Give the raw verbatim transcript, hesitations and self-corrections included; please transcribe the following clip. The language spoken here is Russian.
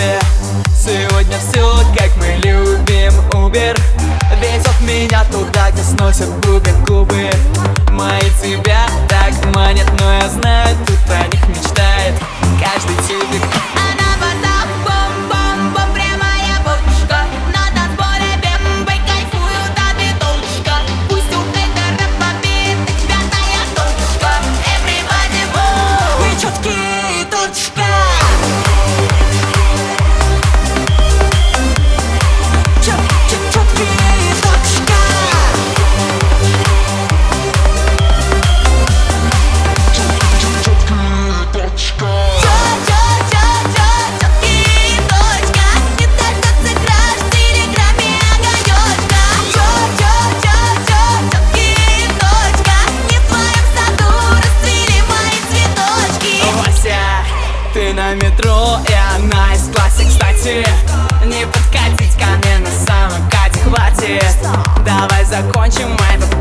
тебе. Сегодня все, как мы любим, Убер. Везет меня туда, где сносят бубен губы. Мои тебя так манят, но я знаю, тут о них мечтает каждый тюбик. Она базар, бом-бом-бом, прямая бочка. На танцполе бембой кайфуют от биточка. Пусть у хейтеров побит пятая точка. Everybody move, мы чёткие, точка. Чёткие, точка. Ты на метро, и она из классе, кстати. Не подкатить ко мне на самокате, хватит. Давай закончим этот